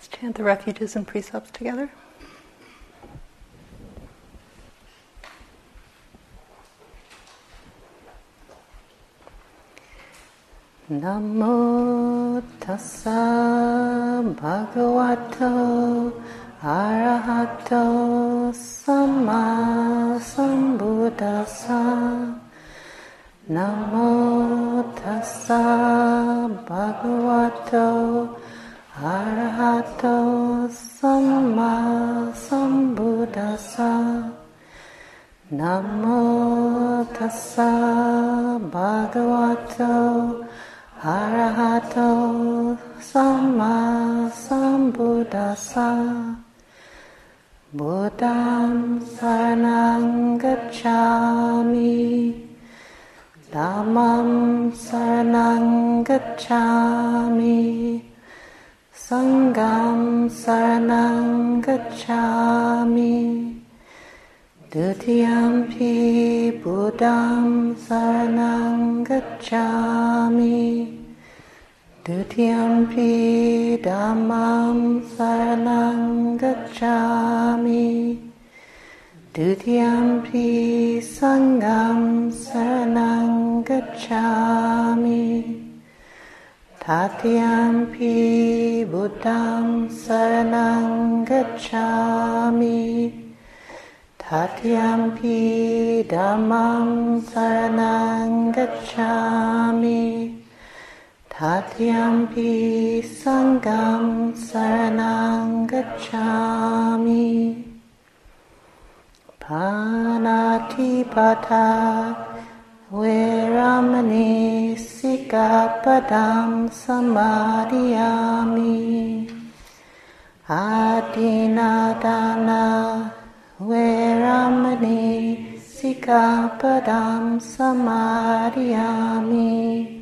Let's chant the refuges and precepts together. Namo tassa bhagavato arahato samma sambuddhassa. Namo tassa bhagavato arahato samma sambuddhassa. Namo tassa bhagavato arahato samma sambuddhassa. Buddham saranang gacchami. Dhammam saranang gacchami. Sangham saranang gacchami. Dutiyampi Buddham saranang gacchami. Dutiyampi Dhammam saranang gacchami. Dutiyampi Sangham saranang gacchami. Tatiyampi Buddham saranang gacchami. Tatiyampi Dhammam saranang gacchami. Tatiyampi Sangham saranang gacchami. Panatipata Veramani Sikkhapadam Samadhiyami. Adinadana Veramani Sikkhapadam Samadhiyami.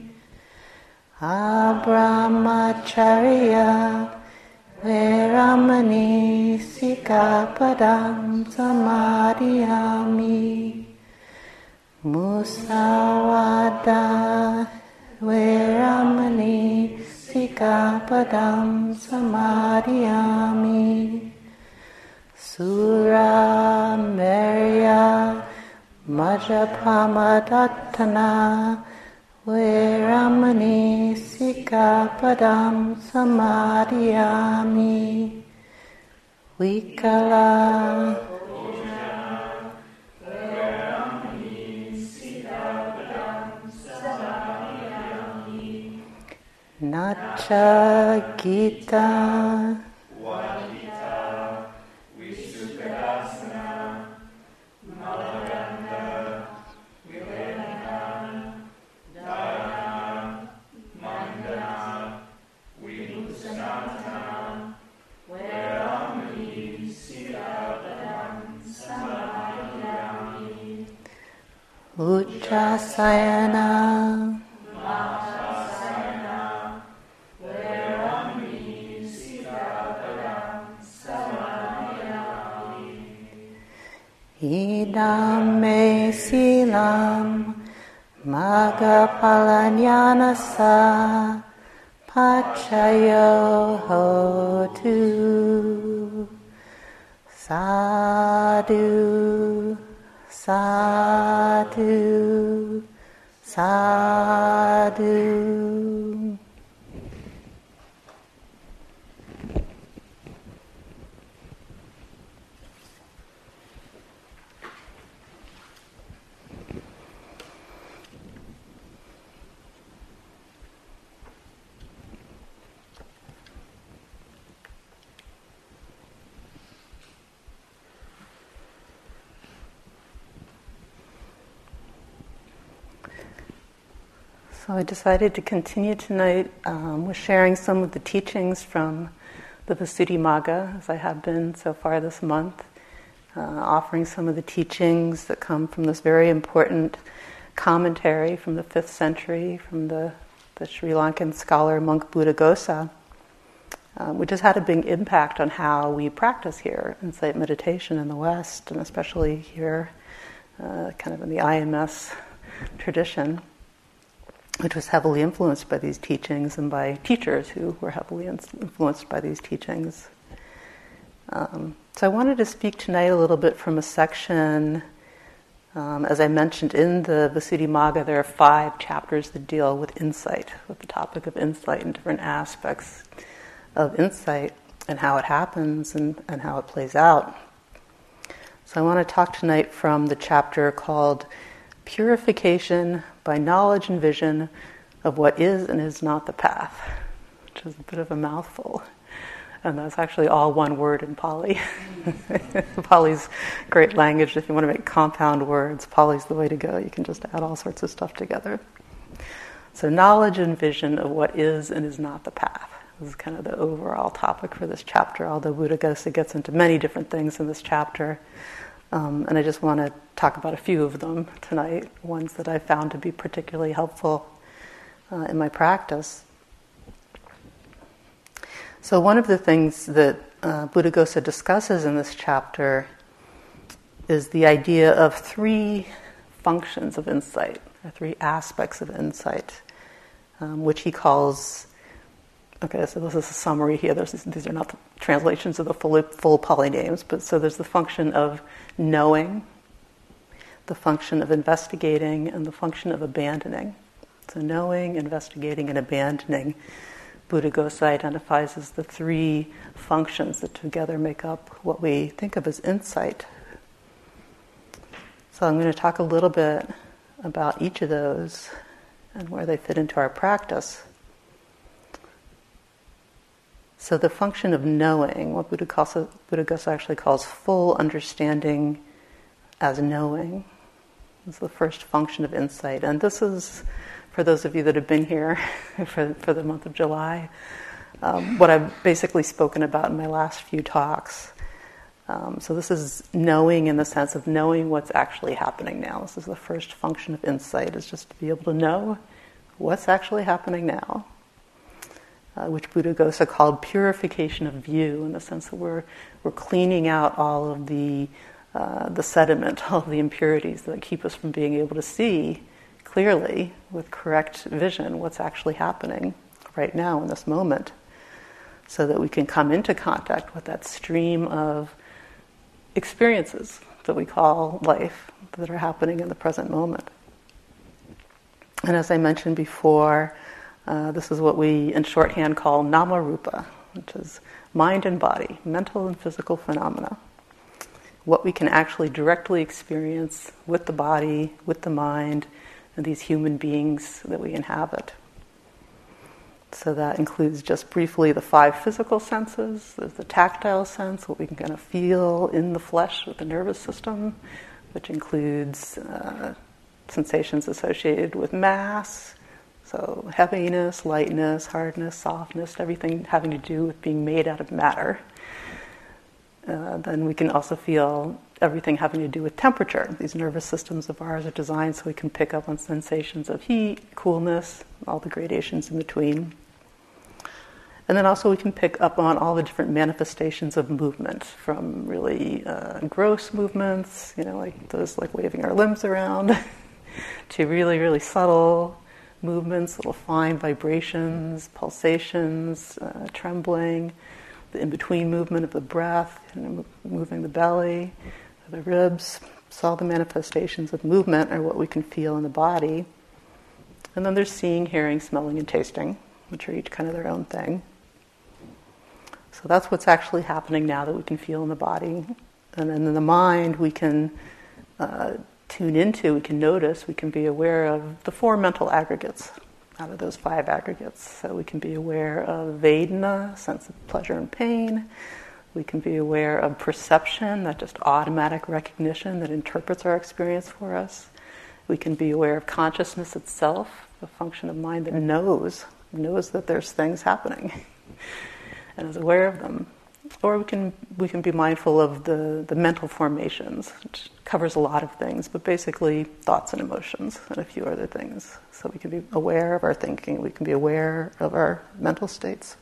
Abrahmacharya Veramani Sikkhapadam Samadhiyami. Musawada Veramani Sikkhapadam Samadhiyami. Sura Merya Majapamadatana Veramani Sikkhapadam Samadhiyami. Vikala Veramani Sikkhapadam Samadhiyami. Nacha Gita Ujjasayana Veramani Sikkhapadam Samadhiyami. Idam me silam Maggapalanyanasa Pachayo hotu. Sadhu Sadhu, sadhu. So I decided to continue tonight with sharing some of the teachings from the Visuddhimagga, as I have been so far this month, offering some of the teachings that come from this very important commentary from the 5th century from the Sri Lankan scholar monk Buddhaghosa, which has had a big impact on how we practice here insight meditation in the West, and especially here kind of in the IMS tradition. which was heavily influenced by these teachings and by teachers who were heavily influenced by these teachings. So I wanted to speak tonight a little bit from a section, as I mentioned in the Visuddhimagga, there are 5 chapters that deal with insight, with the topic of insight and different aspects of insight and how it happens and how it plays out. So I want to talk tonight from the chapter called Purification by Knowledge and Vision of What Is and Is Not the Path, which is a bit of a mouthful. And that's actually all one word in Pali. Pali's great language. If you want to make compound words, Pali's the way to go. You can just add all sorts of stuff together. So knowledge and vision of what is and is not the path. This is kind of the overall topic for this chapter, although Buddhaghosa gets into many different things in this chapter. And I just want to talk about a few of them tonight, ones that I found to be particularly helpful in my practice. So one of the things that Buddhaghosa discusses in this chapter is the idea of 3 functions of insight, or 3 aspects of insight, which he calls, okay, so this is a summary here. These are not the translations of the full Pali names, but so there's the function of knowing, the function of investigating, and the function of abandoning. So knowing, investigating, and abandoning, Buddhaghosa identifies as the 3 functions that together make up what we think of as insight. So I'm going to talk a little bit about each of those and where they fit into our practice. So the function of knowing, what Buddhaghosa actually calls full understanding as knowing, is the first function of insight. And this is, for those of you that have been here for the month of July, what I've basically spoken about in my last few talks. So this is knowing in the sense of knowing what's actually happening now. This is the first function of insight, is just to be able to know what's actually happening now, which Buddhaghosa called purification of view, in the sense that we're cleaning out all of the sediment, all of the impurities that keep us from being able to see clearly, with correct vision, what's actually happening right now in this moment, so that we can come into contact with that stream of experiences that we call life, that are happening in the present moment. And as I mentioned before, this is what we in shorthand call Namarupa, which is mind and body, mental and physical phenomena. What we can actually directly experience with the body, with the mind, and these human beings that we inhabit. So that includes just briefly the 5 physical senses. There's the tactile sense, what we can kind of feel in the flesh with the nervous system, which includes sensations associated with mass, so heaviness, lightness, hardness, softness, everything having to do with being made out of matter. Then we can also feel everything having to do with temperature. These nervous systems of ours are designed so we can pick up on sensations of heat, coolness, all the gradations in between. And then also we can pick up on all the different manifestations of movement, from really gross movements, like those like waving our limbs around, to really, really subtle movements, little fine vibrations, pulsations, trembling, the in-between movement of the breath, moving the belly, the ribs. So all the manifestations of movement are what we can feel in the body. And then there's seeing, hearing, smelling, and tasting, which are each kind of their own thing. So that's what's actually happening now that we can feel in the body. And then in the mind, we can tune into, we can notice, we can be aware of the 4 mental aggregates out of those 5 aggregates. So we can be aware of Vedana, sense of pleasure and pain. We can be aware of perception, that just automatic recognition that interprets our experience for us. We can be aware of consciousness itself, the function of mind that knows that there's things happening and is aware of them. Or we can be mindful of the mental formations, which covers a lot of things, but basically thoughts and emotions and a few other things. So we can be aware of our thinking, we can be aware of our mental states.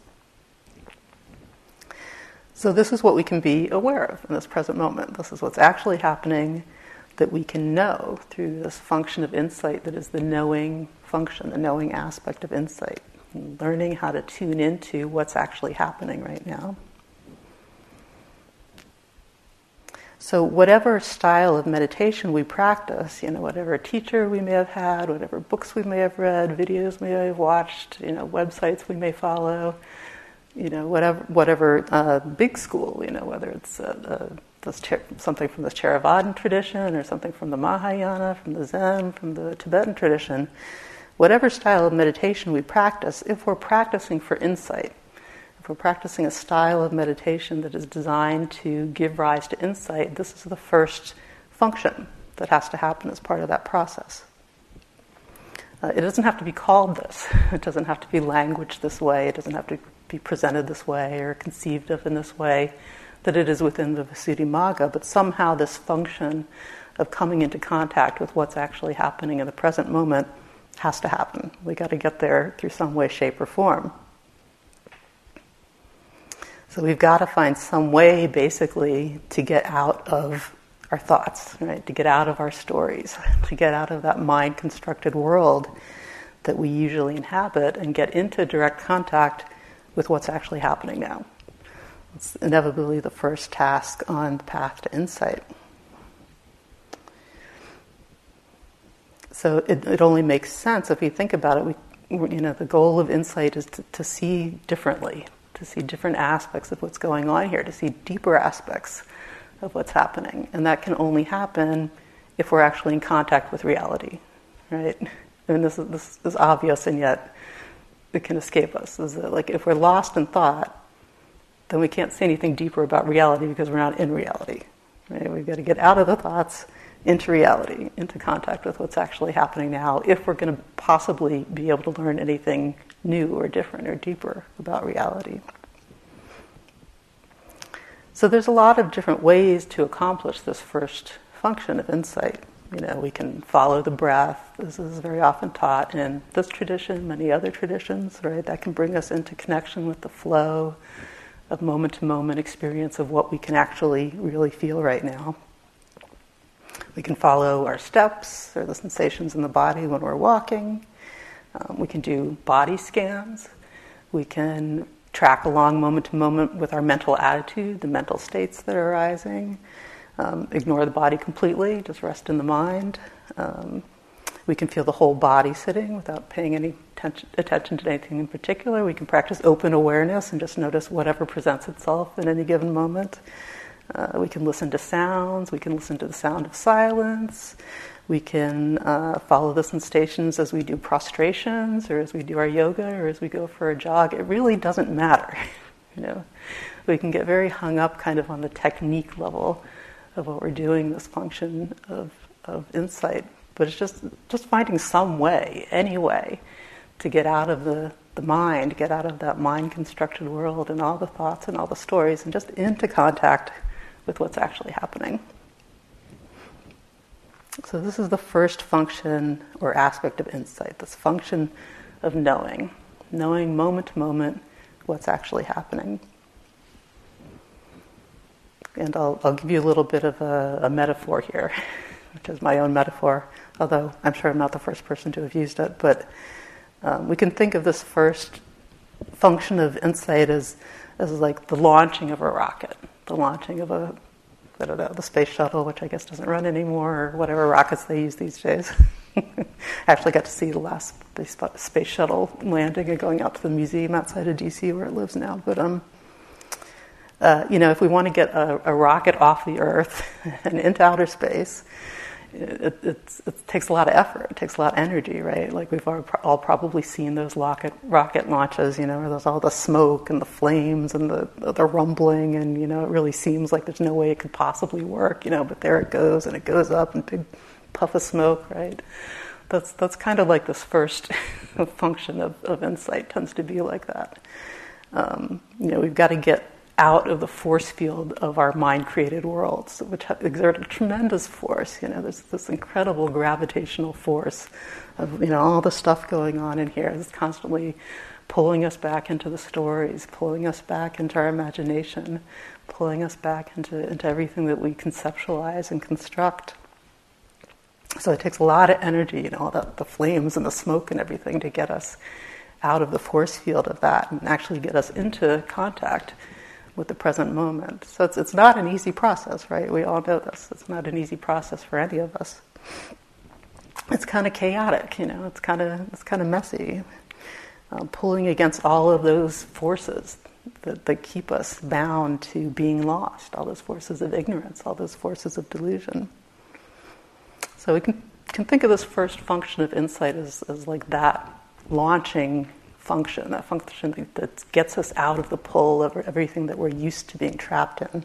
So this is what we can be aware of in this present moment. This is what's actually happening that we can know through this function of insight that is the knowing function, the knowing aspect of insight, learning how to tune into what's actually happening right now. So whatever style of meditation we practice, whatever teacher we may have had, whatever books we may have read, videos we may have watched, websites we may follow, whatever big school, whether it's something from the Theravadan tradition or something from the Mahayana, from the Zen, from the Tibetan tradition, whatever style of meditation we practice, if we're practicing for insight, if we're practicing a style of meditation that is designed to give rise to insight, this is the first function that has to happen as part of that process. It doesn't have to be called this. It doesn't have to be languaged this way. It doesn't have to be presented this way or conceived of in this way that it is within the Visuddhimagga, but somehow this function of coming into contact with what's actually happening in the present moment has to happen. We got to get there through some way, shape, or form. So we've got to find some way, basically, to get out of our thoughts, right? To get out of our stories, to get out of that mind-constructed world that we usually inhabit and get into direct contact with what's actually happening now. It's inevitably the first task on the path to insight. So it only makes sense if we think about it. The goal of insight is to see differently, to see different aspects of what's going on here, to see deeper aspects of what's happening. And that can only happen if we're actually in contact with reality, right? I mean, this is obvious, and yet it can escape us. Is that, like, if we're lost in thought, then we can't see anything deeper about reality because we're not in reality, right? We've got to get out of the thoughts into reality, into contact with what's actually happening now, if we're going to possibly be able to learn anything new or different or deeper about reality. So there's a lot of different ways to accomplish this first function of insight. We can follow the breath. This is very often taught in this tradition, many other traditions, right? That can bring us into connection with the flow of moment-to-moment experience of what we can actually really feel right now. We can follow our steps or the sensations in the body when we're walking. We can do body scans. We can track along moment to moment with our mental attitude, the mental states that are arising. Ignore the body completely, just rest in the mind. We can feel the whole body sitting without paying any attention to anything in particular. We can practice open awareness and just notice whatever presents itself in any given moment. We can listen to sounds. We can listen to the sound of silence. We can follow the sensations as we do prostrations or as we do our yoga or as we go for a jog. It really doesn't matter. We can get very hung up kind of on the technique level of what we're doing, this function of insight. But it's just finding some way, any way, to get out of the mind, get out of that mind-constructed world and all the thoughts and all the stories and just into contact with what's actually happening. So this is the first function or aspect of insight, this function of knowing moment to moment what's actually happening. And I'll give you a little bit of a metaphor here, which is my own metaphor, although I'm sure I'm not the first person to have used it. But we can think of this first function of insight as like the launching of a rocket, the launching of the space shuttle, which I guess doesn't run anymore, or whatever rockets they use these days. I actually got to see the last space shuttle landing and going out to the museum outside of DC where it lives now. But if we want to get a rocket off the Earth and into outer space, it takes a lot of effort. It takes a lot of energy, right? Like we've all probably seen those rocket launches, where there's all the smoke and the flames and the rumbling, and it really seems like there's no way it could possibly work, but there it goes, and it goes up in a big puff of smoke, right? That's kind of like this first function of insight tends to be like that. We've got to get out of the force field of our mind-created worlds, which exert a tremendous force. There's this incredible gravitational force of, all the stuff going on in here. It's constantly pulling us back into the stories, pulling us back into our imagination, pulling us back into everything that we conceptualize and construct. So it takes a lot of energy, all the flames and the smoke and everything to get us out of the force field of that and actually get us into contact with the present moment. So it's not an easy process, right? We all know this. It's not an easy process for any of us. It's kind of chaotic, It's kind of messy, pulling against all of those forces that keep us bound to being lost, all those forces of ignorance, all those forces of delusion. So we can think of this first function of insight as like that launching function, that function that gets us out of the pull of everything that we're used to being trapped in.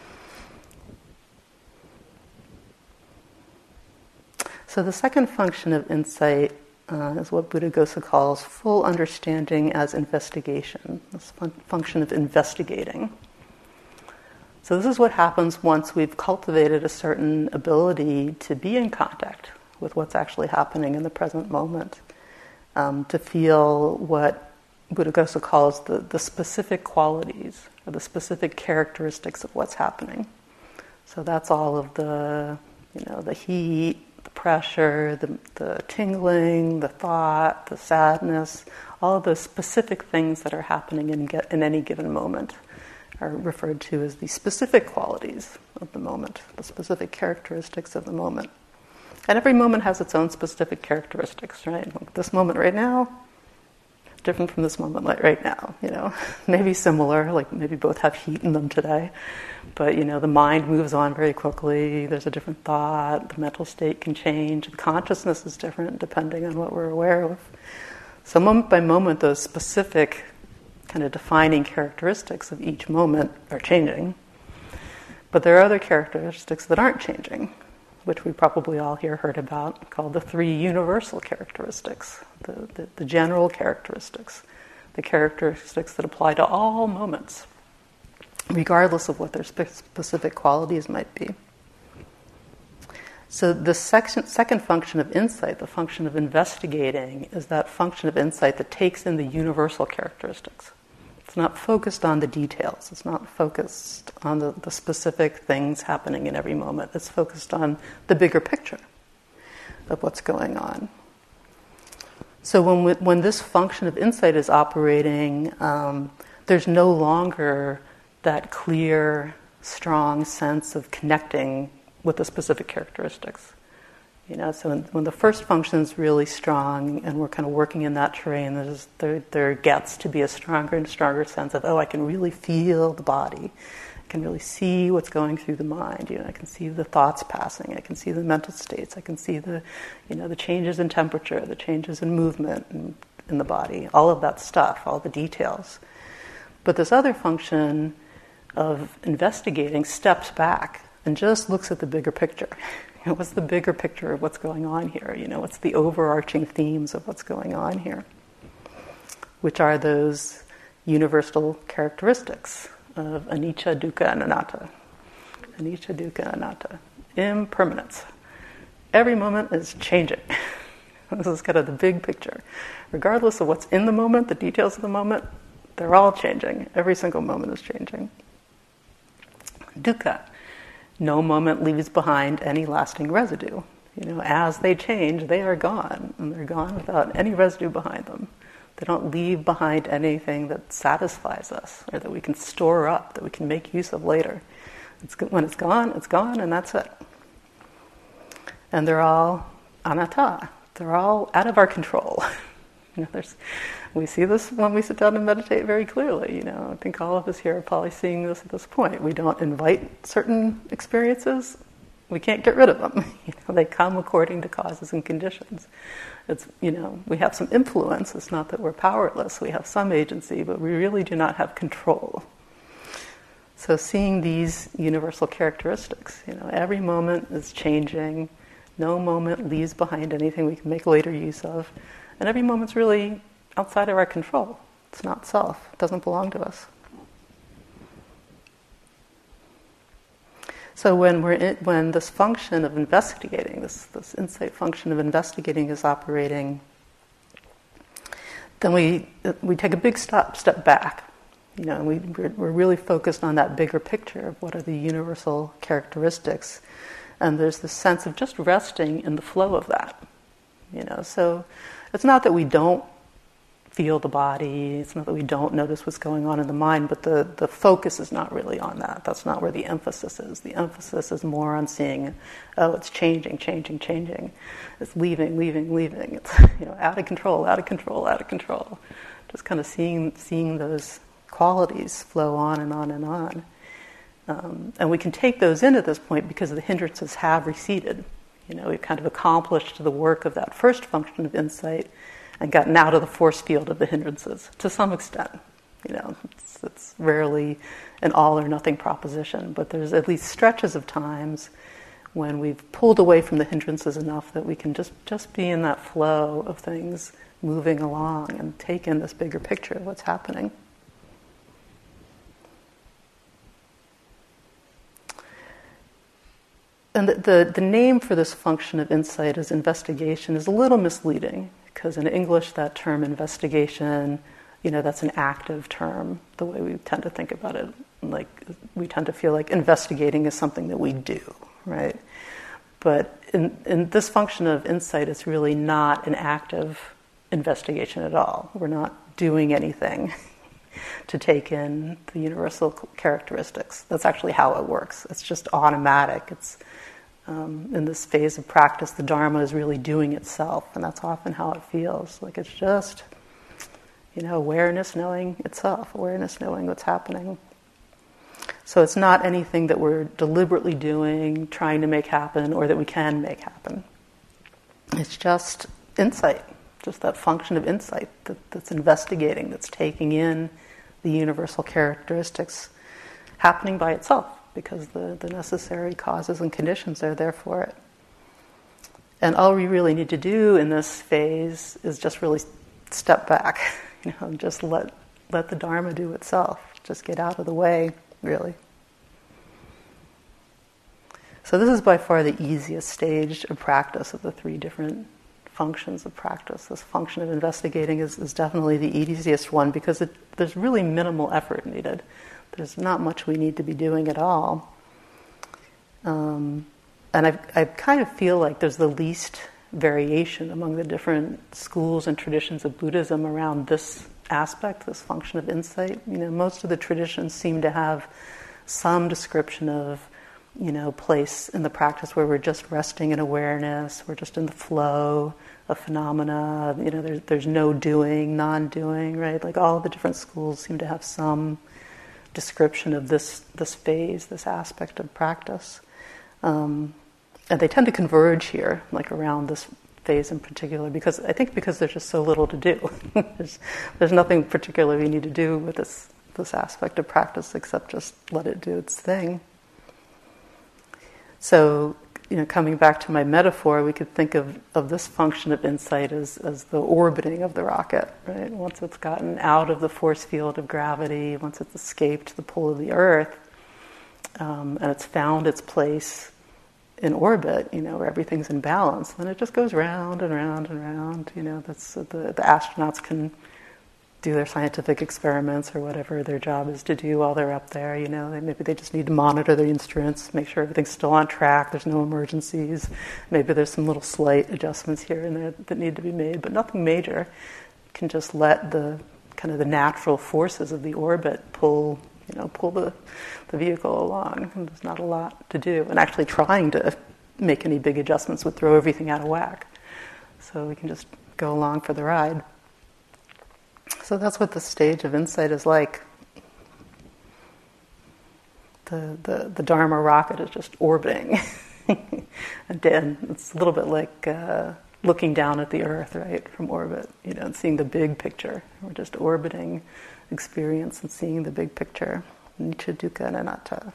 So the second function of insight is what Buddhaghosa calls full understanding as investigation, this function of investigating. So this is what happens once we've cultivated a certain ability to be in contact with what's actually happening in the present moment, to feel what Buddhaghosa calls the specific qualities or the specific characteristics of what's happening. So that's all of the heat, the pressure, the tingling, the thought, the sadness, all of those specific things that are happening in any given moment are referred to as the specific qualities of the moment, the specific characteristics of the moment. And every moment has its own specific characteristics, right? Like this moment right now, different from this moment right now, Maybe similar, like maybe both have heat in them today. But, the mind moves on very quickly, there's a different thought, the mental state can change, the consciousness is different depending on what we're aware of. So moment by moment, those specific kind of defining characteristics of each moment are changing. But there are other characteristics that aren't changing, which we probably all here heard about, called the three universal characteristics, the general characteristics, the characteristics that apply to all moments, regardless of what their specific qualities might be. So the second function of insight, the function of investigating, is that function of insight that takes in the universal characteristics. It's not focused on the details. It's not focused on the specific things happening in every moment. It's focused on the bigger picture of what's going on. So when this function of insight is operating, there's no longer that clear, strong sense of connecting with the specific characteristics. So when the first function is really strong and we're kind of working in that terrain, there gets to be a stronger and stronger sense of, I can really feel the body. I can really see what's going through the mind. I can see the thoughts passing. I can see the mental states. I can see the changes in temperature, the changes in movement in the body, all of that stuff, all the details. But this other function of investigating steps back and just looks at the bigger picture. What's the bigger picture of what's going on here? What's the overarching themes of what's going on here? Which are those universal characteristics of anicca, dukkha, and anatta. Anicca, dukkha, anatta. Impermanence. Every moment is changing. This is kind of the big picture. Regardless of what's in the moment, the details of the moment, they're all changing. Every single moment is changing. Dukkha. No moment leaves behind any lasting residue. As they change, they are gone, and they're gone without any residue behind them. They don't leave behind anything that satisfies us, or that we can store up, that we can make use of later. When it's gone, and that's it. And they're all anatta. They're all out of our control. We see this when we sit down and meditate very clearly. I think all of us here are probably seeing this at this point. We don't invite certain experiences. We can't get rid of them. They come according to causes and conditions. It's, we have some influence. It's not that we're powerless. We have some agency, but we really do not have control. So seeing these universal characteristics, every moment is changing. No moment leaves behind anything we can make later use of. And every moment's really outside of our control. It's not self. It doesn't belong to us. So when this function of investigating, this insight function of investigating is operating, then we take a big step back. And we're really focused on that bigger picture of what are the universal characteristics And there's this sense of just resting in the flow of that. So it's not that we don't feel the body, it's not that we don't notice what's going on in the mind, but the focus is not really on that. That's not where the emphasis is. The emphasis is more on seeing, oh, it's changing. It's leaving. It's out of control. Just kind of seeing those qualities flow on and on and on. And we can take those in at this point because the hindrances have receded. We've kind of accomplished the work of that first function of insight and gotten out of the force field of the hindrances to some extent. It's rarely an all or nothing proposition, but there's at least stretches of times when we've pulled away from the hindrances enough that we can just be in that flow of things moving along and take in this bigger picture of what's happening. And the name for this function of insight as investigation is a little misleading, because in English that term investigation, that's an active term, the way we tend to think about it. Like, we tend to feel like investigating is something that we do, right? But in this function of insight, it's really not an active investigation at all. We're not doing anything to take in the universal characteristics. That's actually how it works. It's just automatic. It's in this phase of practice, the Dharma is really doing itself, and that's often how it feels. Like it's just, awareness knowing itself, awareness knowing what's happening. So it's not anything that we're deliberately doing, trying to make happen, or that we can make happen. It's just insight, just that function of insight that's investigating, that's taking in the universal characteristics happening by itself, because the necessary causes and conditions are there for it. And all we really need to do in this phase is just really step back, just let the Dharma do itself. Just get out of the way, really. So this is by far the easiest stage of practice of the three different functions of practice. This function of investigating is definitely the easiest one because there's really minimal effort needed. There's not much we need to be doing at all. And I kind of feel like there's the least variation among the different schools and traditions of Buddhism around this aspect, this function of insight. Most of the traditions seem to have some description of, place in the practice where we're just resting in awareness, we're just in the flow of phenomena, there's no doing, non-doing, right? Like all the different schools seem to have some description of this phase, this aspect of practice. And they tend to converge here, like around this phase in particular, because there's just so little to do. there's nothing particular we need to do with this aspect of practice except just let it do its thing. So, coming back to my metaphor, we could think of this function of insight as the orbiting of the rocket, right? Once it's gotten out of the force field of gravity, once it's escaped the pull of the Earth, and it's found its place in orbit, where everything's in balance, then it just goes round and round and round. That's the astronauts can do their scientific experiments or whatever their job is to do while they're up there. Maybe they just need to monitor their instruments, make sure everything's still on track, there's no emergencies. Maybe there's some little slight adjustments here and there that need to be made, but nothing major. You can just let the natural forces of the orbit pull the vehicle along. And there's not a lot to do. And actually trying to make any big adjustments would throw everything out of whack. So we can just go along for the ride. So that's what the stage of insight is like. The Dharma rocket is just orbiting. And then it's a little bit like looking down at the Earth, right, from orbit, and seeing the big picture. We're just orbiting experience and seeing the big picture. Anicca, dukkha, and anatta.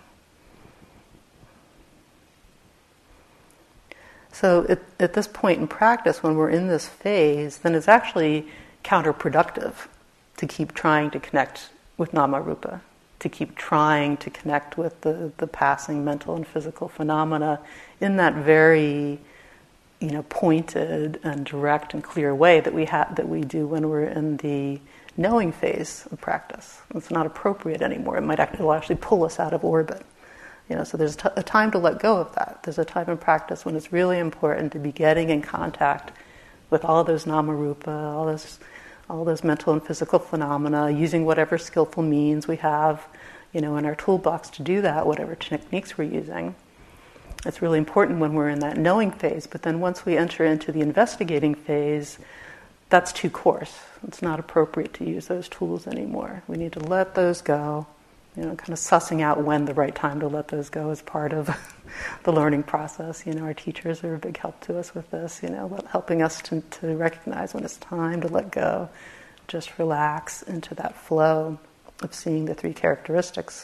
So at this point in practice, when we're in this phase, then it's actually counterproductive to keep trying to connect with Namarupa, to keep trying to connect with the passing mental and physical phenomena in that very, pointed and direct and clear way that we do when we're in the knowing phase of practice. It's not appropriate anymore. It'll actually pull us out of orbit. So there's a time to let go of that. There's a time in practice when it's really important to be getting in contact with all those namarupa, all those mental and physical phenomena, using whatever skillful means we have, in our toolbox to do that, whatever techniques we're using. It's really important when we're in that knowing phase, but then once we enter into the investigating phase, that's too coarse. It's not appropriate to use those tools anymore. We need to let those go. Kind of sussing out when the right time to let those go is part of the learning process. Our teachers are a big help to us with this, helping us to recognize when it's time to let go, just relax into that flow of seeing the three characteristics.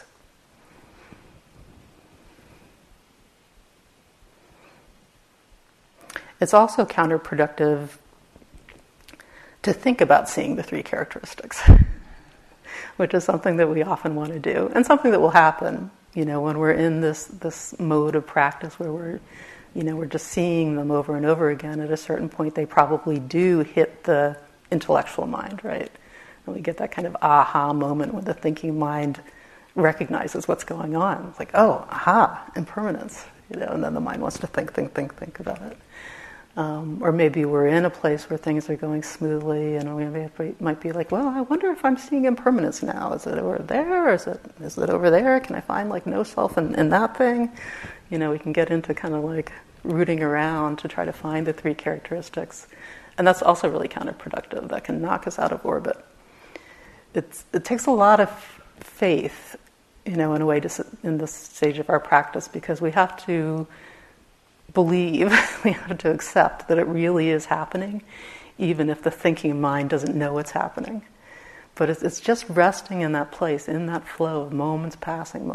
It's also counterproductive to think about seeing the three characteristics, which is something that we often want to do, and something that will happen, when we're in this mode of practice where we're just seeing them over and over again. At a certain point, they probably do hit the intellectual mind, right? And we get that kind of aha moment when the thinking mind recognizes what's going on. It's like, oh, aha, impermanence, and then the mind wants to think about it. Or maybe we're in a place where things are going smoothly, and we might be like, well, I wonder if I'm seeing impermanence now. Is it over there? Or is it over there? Can I find no self in that thing? We can get into kind of rooting around to try to find the three characteristics. And that's also really counterproductive. That can knock us out of orbit. It takes a lot of faith, in a way, in this stage of our practice, because we have to believe, we have to accept that it really is happening, even if the thinking mind doesn't know it's happening. But it's just resting in that place, in that flow of moments passing,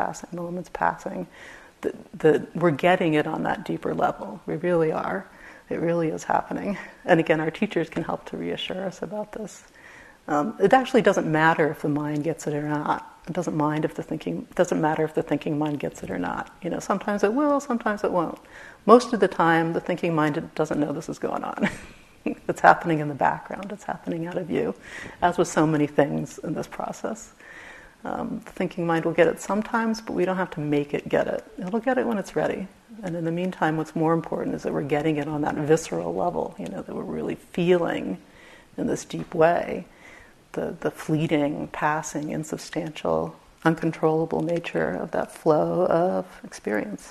that we're getting it on that deeper level. We really are. It really is happening. And again, our teachers can help to reassure us about this. It actually doesn't matter if the mind gets it or not. It doesn't matter if the thinking mind gets it or not. Sometimes it will, sometimes it won't. Most of the time, the thinking mind doesn't know this is going on. It's happening in the background. It's happening out of view, as with so many things in this process. The thinking mind will get it sometimes, but we don't have to make it get it. It'll get it when it's ready. And in the meantime, what's more important is that we're getting it on that visceral level, that we're really feeling in this deep way the fleeting, passing, insubstantial, uncontrollable nature of that flow of experience.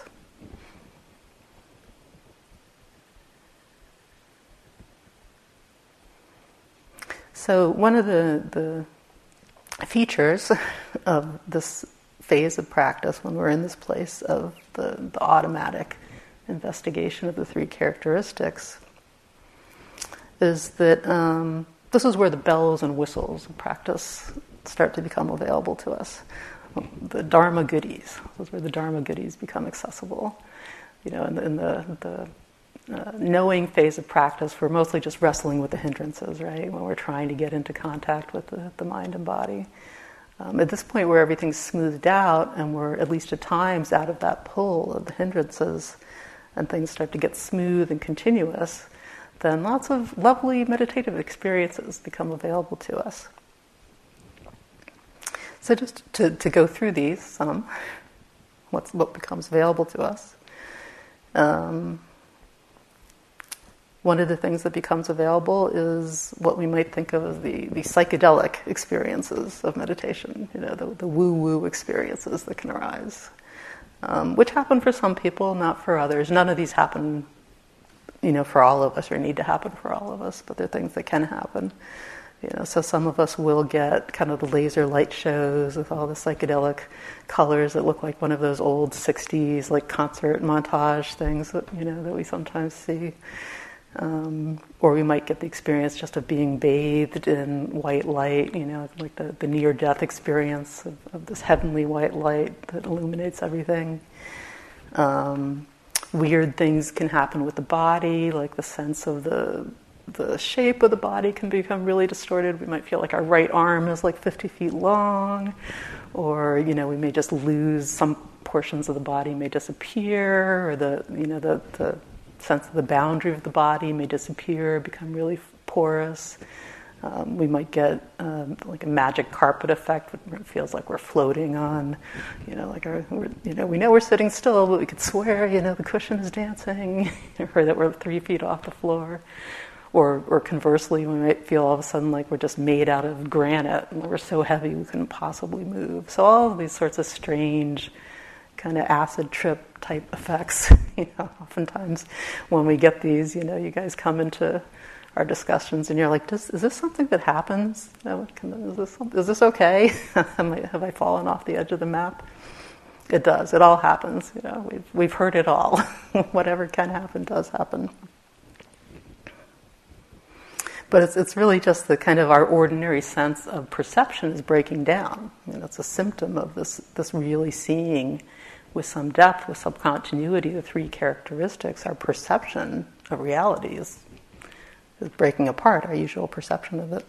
So one of the features of this phase of practice, when we're in this place of the automatic investigation of the three characteristics, is that this is where the bells and whistles of practice start to become available to us. The Dharma goodies. This is where the Dharma goodies become accessible. In the knowing phase of practice, we're mostly just wrestling with the hindrances, right? When we're trying to get into contact with the mind and body. At this point where everything's smoothed out and we're at least at times out of that pull of the hindrances and things start to get smooth and continuous, then lots of lovely meditative experiences become available to us. So just to go through these, what becomes available to us. One of the things that becomes available is what we might think of as the psychedelic experiences of meditation, the woo-woo experiences that can arise, which happen for some people, not for others. None of these happen for all of us or need to happen for all of us, but they're things that can happen. So some of us will get kind of the laser light shows with all the psychedelic colors that look like one of those old 60s concert montage things that we sometimes see. Or we might get the experience just of being bathed in white light, like the near-death experience of this heavenly white light that illuminates everything. Weird things can happen with the body, like the sense of the shape of the body can become really distorted. We might feel like our right arm is 50 feet long, or we may just lose some portions of the body may disappear, or the sense of the boundary of the body may disappear, become really porous. We might get like a magic carpet effect, where it feels like we're floating on, we know we're sitting still, but we could swear, the cushion is dancing, or that we're 3 feet off the floor. Or conversely, we might feel all of a sudden like we're just made out of granite, and we're so heavy we couldn't possibly move. So all of these sorts of strange kind of acid trip type effects, oftentimes when we get these, you guys come into our discussions and you're like, is this something that happens? Is this okay? Have I fallen off the edge of the map? It does. It all happens. We've heard it all. Whatever can happen does happen. But it's really just the kind of our ordinary sense of perception is breaking down. It's a symptom of this really seeing with some depth, with some continuity, the 3 characteristics. Our perception of reality is breaking apart, our usual perception of it.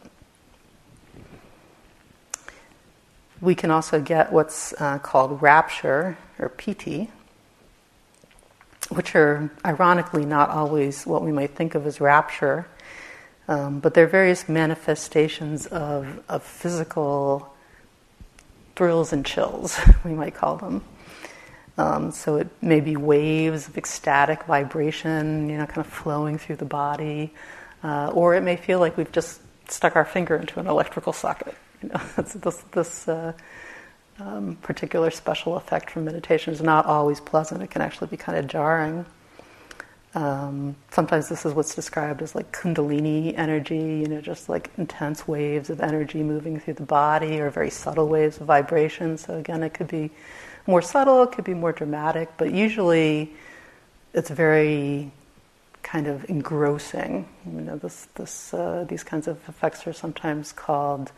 We can also get what's called rapture, or piti, which are ironically not always what we might think of as rapture. But they're various manifestations of physical thrills and chills, we might call them. So it may be waves of ecstatic vibration, kind of flowing through the body, or it may feel like we've just stuck our finger into an electrical socket. This particular special effect from meditation is not always pleasant. It can actually be kind of jarring. Sometimes this is what's described as like kundalini energy, just like intense waves of energy moving through the body, or very subtle waves of vibration. So again, it could be more subtle, it could be more dramatic, but usually it's very kind of engrossing. These kinds of effects are sometimes called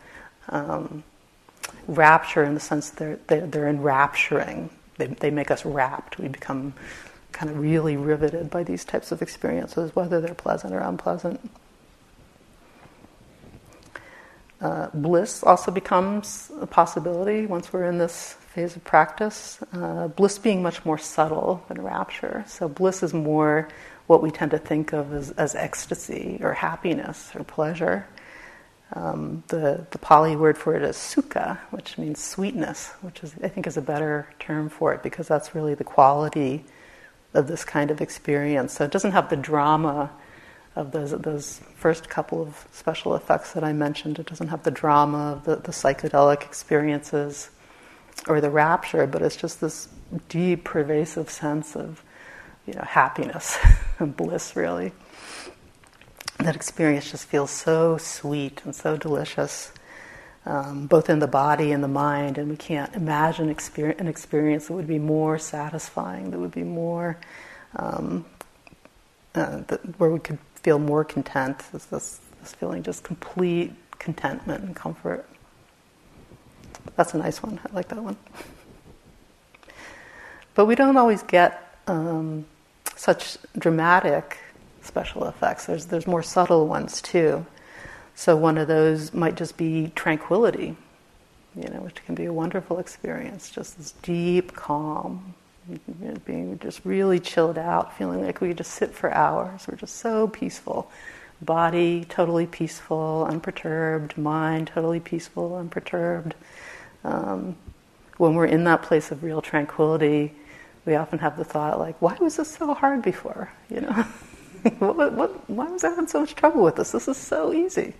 rapture, in the sense they're enrapturing. They make us rapt. We become kind of really riveted by these types of experiences, whether they're pleasant or unpleasant. Bliss also becomes a possibility once we're in this phase of practice. Bliss being much more subtle than rapture. So bliss is more what we tend to think of as ecstasy or happiness or pleasure. The Pali word for it is sukha, which means sweetness, which I think is a better term for it, because that's really the quality of this kind of experience. So it doesn't have the drama of those first couple of special effects that I mentioned. It doesn't have the drama of the psychedelic experiences or the rapture, but it's just this deep, pervasive sense of happiness and bliss, really. That experience just feels so sweet and so delicious, both in the body and the mind, and we can't imagine an experience that would be more satisfying, that would be more, where we could feel more content. This feeling, just complete contentment and comfort. That's a nice one. I like that one. But we don't always get such dramatic special effects. There's more subtle ones too. So one of those might just be tranquility, which can be a wonderful experience. Just this deep calm, being just really chilled out, feeling like we could just sit for hours. We're just so peaceful. Body totally peaceful, unperturbed. Mind totally peaceful, unperturbed. When we're in that place of real tranquility, we often have the thought like, why was this so hard before? Why was I having so much trouble with this? This is so easy.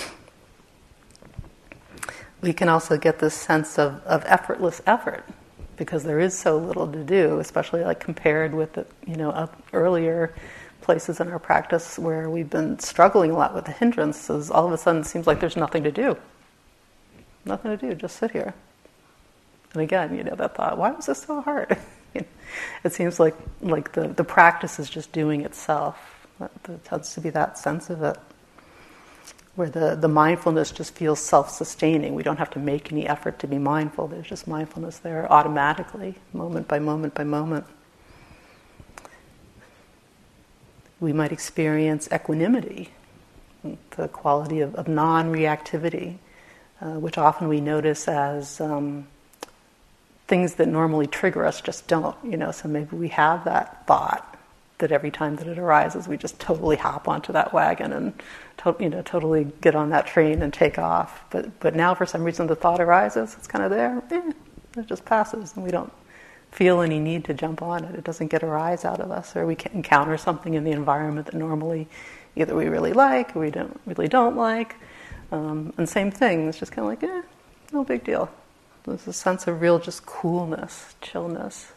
We can also get this sense of effortless effort, because there is so little to do, especially like compared with earlier places in our practice where we've been struggling a lot with the hindrances. All of a sudden it seems like there's nothing to do. Nothing to do, just sit here. And again, that thought, why was this so hard? It seems like the practice is just doing itself. There tends to be that sense of it, where the mindfulness just feels self-sustaining. We don't have to make any effort to be mindful. There's just mindfulness there automatically, moment by moment by moment. We might experience equanimity, the quality of non-reactivity, which often we notice as things that normally trigger us just don't, so maybe we have that thought, that every time that it arises, we just totally hop onto that wagon and totally get on that train and take off. But now, for some reason, the thought arises. It's kind of there. It just passes, and we don't feel any need to jump on it. It doesn't get a rise out of us, or we can encounter something in the environment that normally either we really like or we don't like. And same thing. It's just kind of like, no big deal. There's a sense of real just coolness, chillness.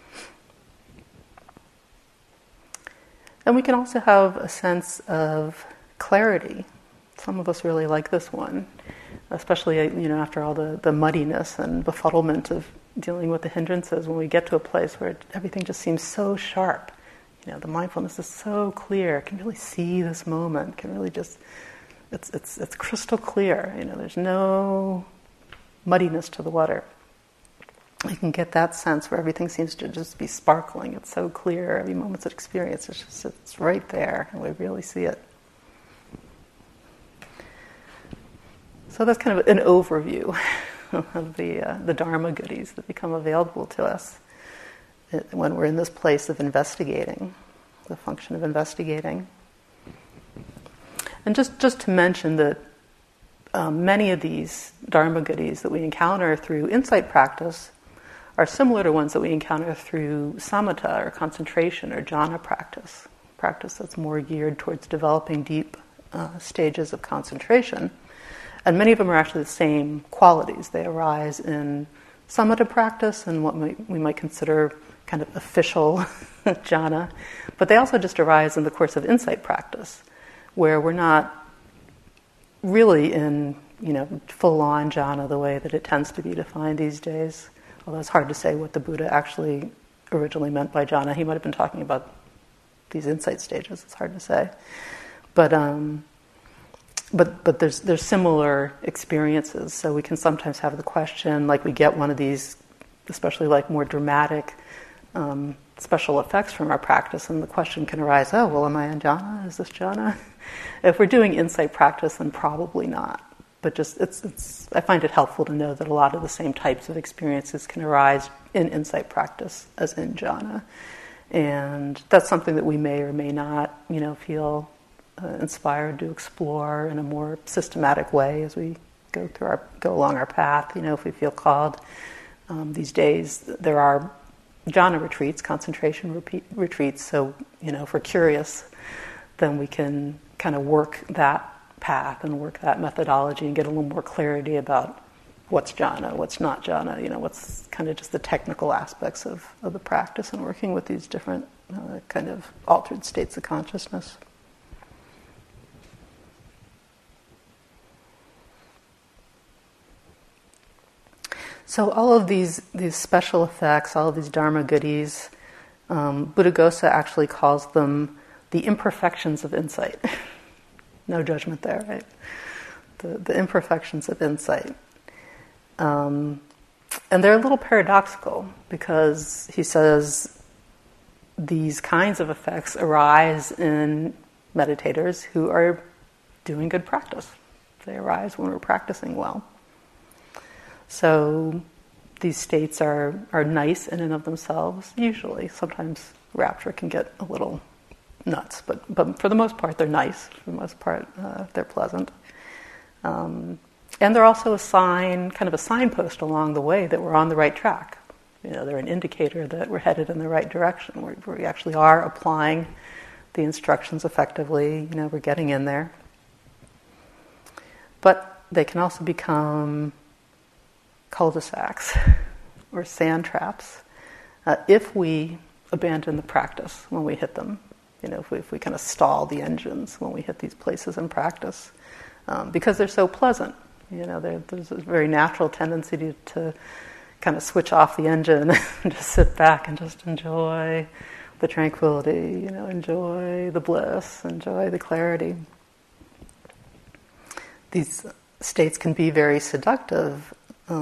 And we can also have a sense of clarity. Some of us really like this one, especially after all the muddiness and befuddlement of dealing with the hindrances. When we get to a place where everything just seems so sharp, the mindfulness is so clear, can really see this moment, can really just it's crystal clear. There's no muddiness to the water. You can get that sense where everything seems to just be sparkling. It's so clear. Every moment's an experience. It's right there, and we really see it. So that's kind of an overview of the Dharma goodies that become available to us when we're in this place of investigating, the function of investigating. And just to mention that many of these Dharma goodies that we encounter through insight practice are similar to ones that we encounter through samatha or concentration or jhana practice that's more geared towards developing deep stages of concentration. And many of them are actually the same qualities. They arise in samatha practice and what we might consider kind of official jhana, but they also just arise in the course of insight practice, where we're not really in full-on jhana the way that it tends to be defined these days. Although it's hard to say what the Buddha actually originally meant by jhana. He might have been talking about these insight stages. It's hard to say, but there's similar experiences. So we can sometimes have the question, like we get one of these, especially like more dramatic special effects from our practice, and the question can arise: oh, well, am I in jhana? Is this jhana? If we're doing insight practice, then probably not. But just I find it helpful to know that a lot of the same types of experiences can arise in insight practice as in jhana, and that's something that we may or may not, feel inspired to explore in a more systematic way as we go along our path. If we feel called. These days there are jhana retreats, concentration retreats. So if we're curious, then we can kind of work that path and work that methodology and get a little more clarity about what's jhana, what's not jhana, what's kind of just the technical aspects of the practice and working with these different kind of altered states of consciousness. So all of these special effects, all of these Dharma goodies, Buddhaghosa actually calls them the imperfections of insight. No judgment there, right? The imperfections of insight. And they're a little paradoxical because he says these kinds of effects arise in meditators who are doing good practice. They arise when we're practicing well. So these states are nice in and of themselves, usually. Sometimes rapture can get a little nuts, but for the most part they're nice. For the most part they're pleasant. And they're also a sign, kind of a signpost along the way that we're on the right track. They're an indicator that we're headed in the right direction, where we actually are applying the instructions effectively, we're getting in there. But they can also become cul-de-sacs or sand traps if we abandon the practice when we hit them. If we kind of stall the engines when we hit these places in practice, because they're so pleasant. There's a very natural tendency to kind of switch off the engine and just sit back and just enjoy the tranquility, enjoy the bliss, enjoy the clarity. These states can be very seductive.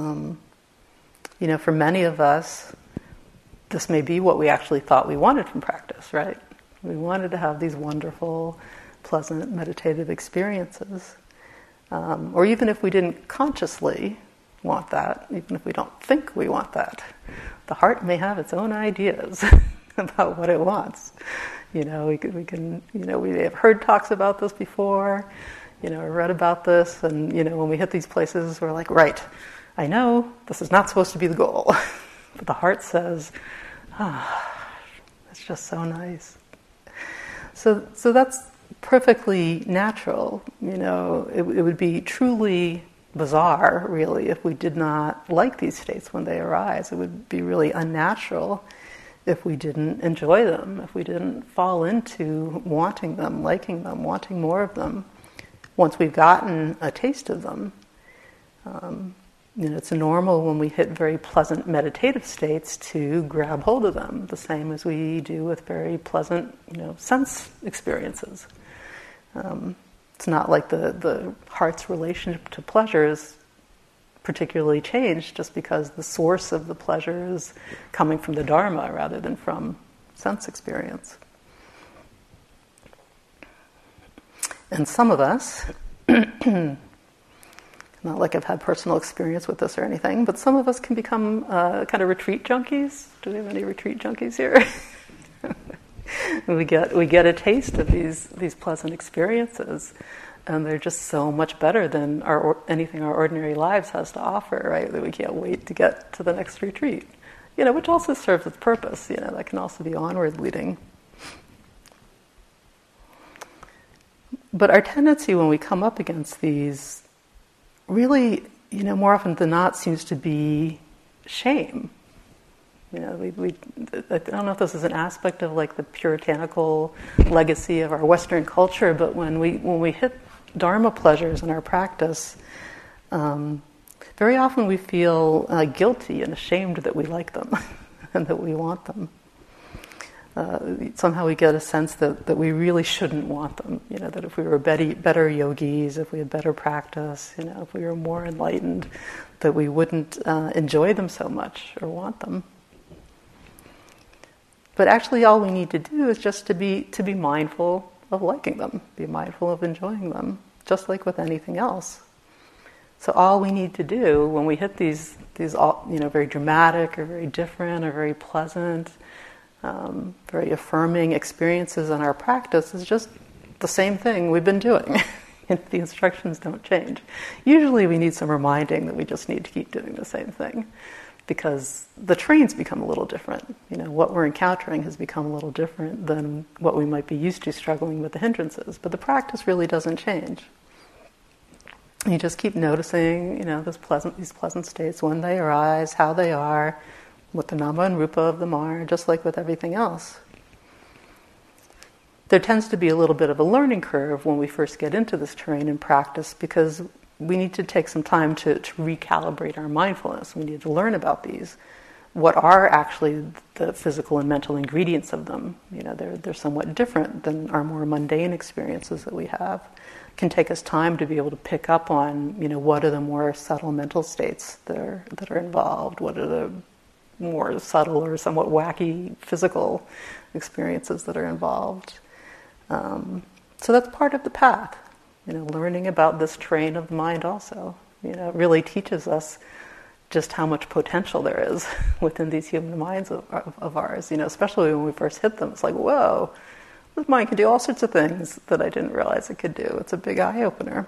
For many of us, this may be what we actually thought we wanted from practice, right? We wanted to have these wonderful, pleasant, meditative experiences. Or even if we didn't consciously want that, even if we don't think we want that, the heart may have its own ideas about what it wants. We may have heard talks about this before, or read about this, and, when we hit these places, we're like, right, I know this is not supposed to be the goal. But the heart says, it's just so nice. So that's perfectly natural. It would be truly bizarre, really, if we did not like these states when they arise. It would be really unnatural if we didn't enjoy them, if we didn't fall into wanting them, liking them, wanting more of them. Once we've gotten a taste of them, it's normal when we hit very pleasant meditative states to grab hold of them, the same as we do with very pleasant, sense experiences. It's not like the heart's relationship to pleasure is particularly changed just because the source of the pleasure is coming from the Dharma rather than from sense experience. And some of us, not like I've had personal experience with this or anything, but some of us can become kind of retreat junkies. Do we have any retreat junkies here? We get a taste of these pleasant experiences, and they're just so much better than anything our ordinary lives has to offer, right? That we can't wait to get to the next retreat. Which also serves its purpose. That can also be onward leading. But our tendency when we come up against these, really, more often than not, seems to be shame. I don't know if this is an aspect of like the puritanical legacy of our Western culture, but when we hit Dharma pleasures in our practice, very often we feel guilty and ashamed that we like them and that we want them. Somehow we get a sense that we really shouldn't want them. That if we were better yogis, if we had better practice, if we were more enlightened, that we wouldn't enjoy them so much or want them. But actually, all we need to do is just to be mindful of liking them, be mindful of enjoying them, just like with anything else. So all we need to do when we hit these very dramatic or very different or very pleasant, very affirming experiences in our practice is just the same thing we've been doing. The instructions don't change. Usually we need some reminding that we just need to keep doing the same thing, because the trains become a little different. What we're encountering has become a little different than what we might be used to struggling with the hindrances. But the practice really doesn't change. You just keep noticing, these pleasant states when they arise, how they are, what the nama and rupa of them are, just like with everything else. There tends to be a little bit of a learning curve when we first get into this terrain in practice, because we need to take some time to recalibrate our mindfulness. We need to learn about these. What are actually the physical and mental ingredients of them? They're somewhat different than our more mundane experiences that we have. It can take us time to be able to pick up on, what are the more subtle mental states that are involved? What are the more subtle or somewhat wacky physical experiences that are involved? So that's part of the path. Learning about this terrain of the mind also, really teaches us just how much potential there is within these human minds of ours. Especially when we first hit them, it's like, whoa, this mind can do all sorts of things that I didn't realize it could do. It's a big eye opener.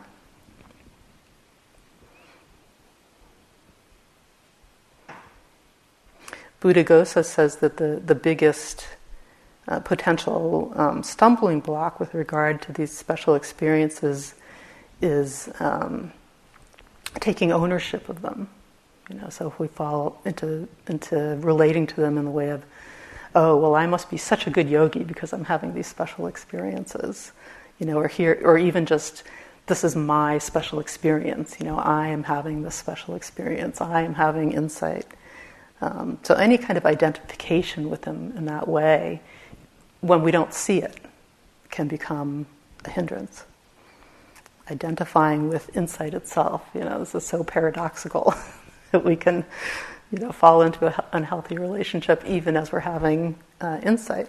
Buddhaghosa says that the biggest potential stumbling block with regard to these special experiences is taking ownership of them. So if we fall into relating to them in the way of, oh, well, I must be such a good yogi because I'm having these special experiences, or even just, this is my special experience. I am having this special experience. I am having insight. So any kind of identification with them in that way, when we don't see it, can become a hindrance. Identifying with insight itself, this is so paradoxical that we can, fall into an unhealthy relationship even as we're having insight.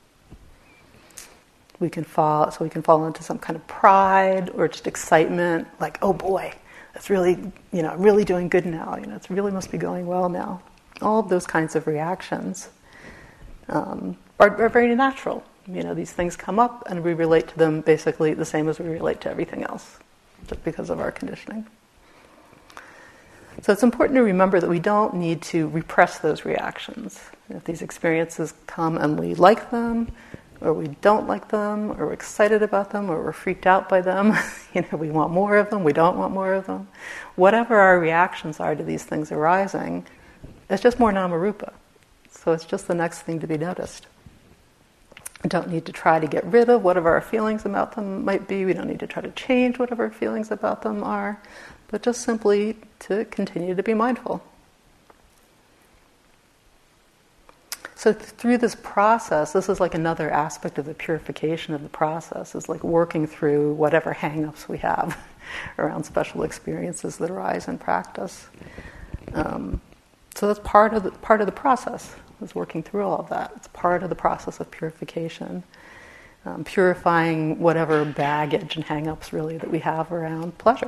We can fall into some kind of pride or just excitement, like, oh boy, it's really, I'm really doing good now. It really must be going well now. All of those kinds of reactions are very natural. These things come up and we relate to them basically the same as we relate to everything else, just because of our conditioning. So it's important to remember that we don't need to repress those reactions. If these experiences come and we like them, or we don't like them, or we're excited about them, or we're freaked out by them, we want more of them, we don't want more of them. Whatever our reactions are to these things arising, it's just more Namarupa. So it's just the next thing to be noticed. We don't need to try to get rid of whatever our feelings about them might be. We don't need to try to change whatever our feelings about them are, but just simply to continue to be mindful. So through this process, this is like another aspect of the purification of the process, is like working through whatever hang-ups we have around special experiences that arise in practice. So that's part of the process, is working through all of that. It's part of the process of purification, purifying whatever baggage and hang-ups really that we have around pleasure.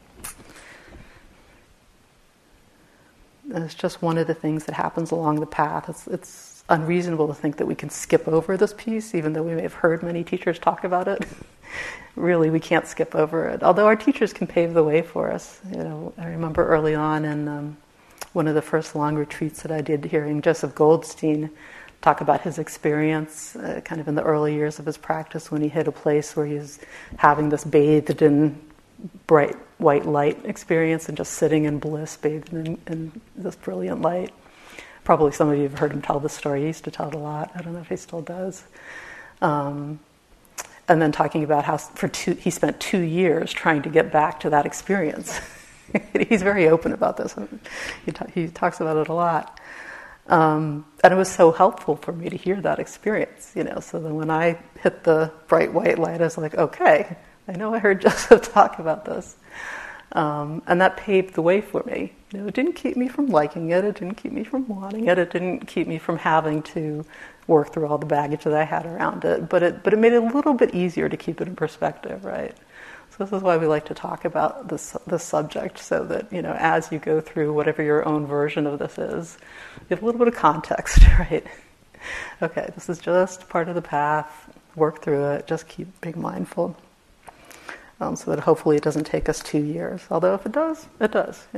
And it's just one of the things that happens along the path. It's unreasonable to think that we can skip over this piece, even though we may have heard many teachers talk about it. Really, we can't skip over it. Although our teachers can pave the way for us. I remember early on in one of the first long retreats that I did, hearing Joseph Goldstein talk about his experience, kind of in the early years of his practice, when he hit a place where he was having this bathed in bright white light experience and just sitting in bliss, bathed in this brilliant light. Probably some of you have heard him tell this story. He used to tell it a lot. I don't know if he still does. And then talking about how he spent 2 years trying to get back to that experience. He's very open about this. He talks about it a lot. And it was so helpful for me to hear that experience, So then when I hit the bright white light, I was like, okay, I know I heard Joseph talk about this. And that paved the way for me. It didn't keep me from liking it. It didn't keep me from wanting it. It didn't keep me from having to work through all the baggage that I had around it. But it made it a little bit easier to keep it in perspective, right? So this is why we like to talk about this subject, so that, as you go through whatever your own version of this is, you have a little bit of context, right? Okay, this is just part of the path. Work through it. Just keep being mindful. So that hopefully it doesn't take us 2 years. Although if it does, it does,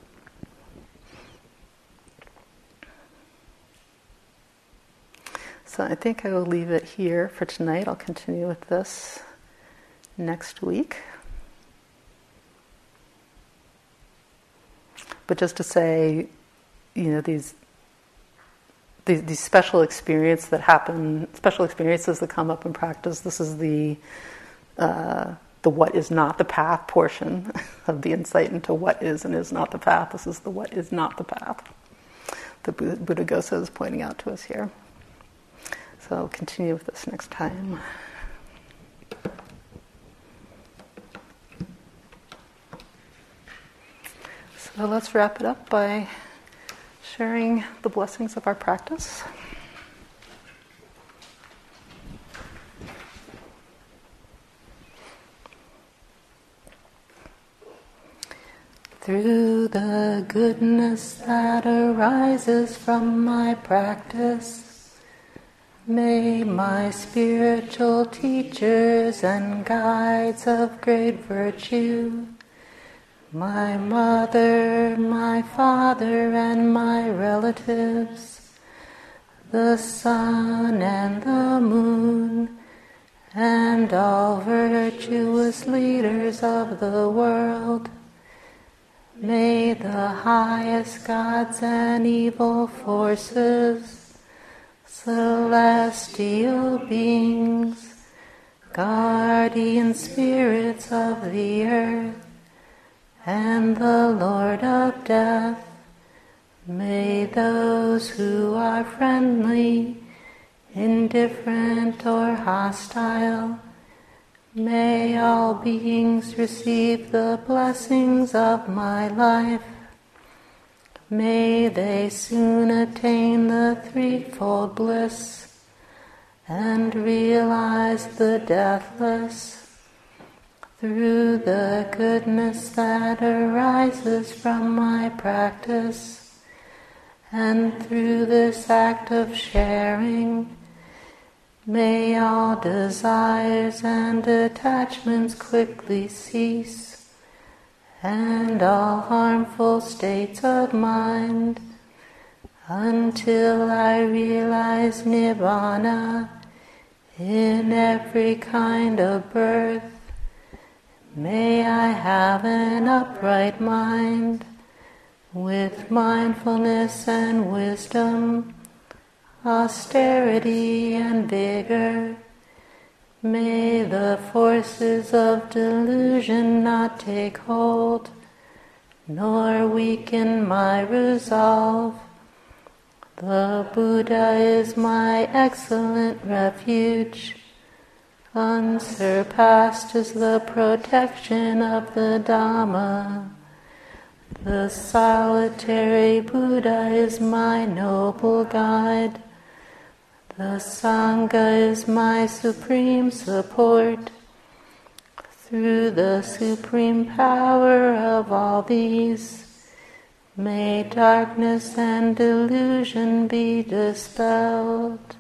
So I think I will leave it here for tonight. I'll continue with this next week. But just to say, these special experiences that happen, special experiences that come up in practice, this is the what is not the path portion of the insight into what is and is not the path. This is the what is not the path that Buddhaghosa is pointing out to us here. So I'll continue with this next time. So let's wrap it up by sharing the blessings of our practice. Through the goodness that arises from my practice, may my spiritual teachers and guides of great virtue, my mother, my father, and my relatives, the sun and the moon, and all virtuous leaders of the world, may the highest gods and evil forces, celestial beings, guardian spirits of the earth, and the Lord of Death, may those who are friendly, indifferent, or hostile, may all beings receive the blessings of my life. May they soon attain the threefold bliss and realize the deathless. Through the goodness that arises from my practice, and through this act of sharing, May all desires and attachments quickly cease, and all harmful states of mind, until I realize Nibbana in every kind of birth. May I have an upright mind, with mindfulness and wisdom, austerity and vigor. May the forces of delusion not take hold, nor weaken my resolve. The Buddha is my excellent refuge. Unsurpassed is the protection of the Dhamma. The solitary Buddha is my noble guide. The Sangha is my supreme support. Through the supreme power of all these, may darkness and delusion be dispelled.